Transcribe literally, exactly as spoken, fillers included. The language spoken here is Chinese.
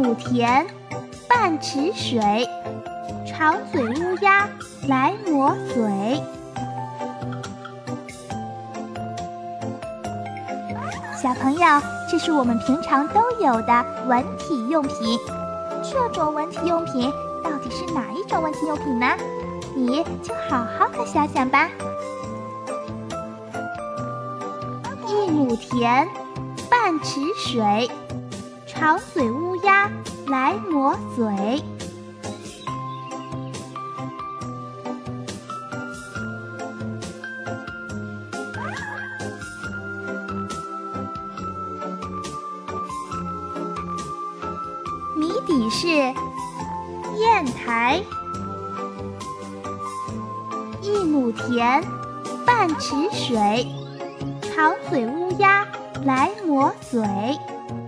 亩田，半池水，长嘴乌鸦来抹嘴。小朋友，这是我们平常都有的文体用品。这种文体用品到底是哪一种文体用品呢？你就好好的想想吧。一亩田，半池水，长嘴乌鸦来抹嘴。谜底是砚台。一亩田，半池水，长嘴乌鸦来抹嘴。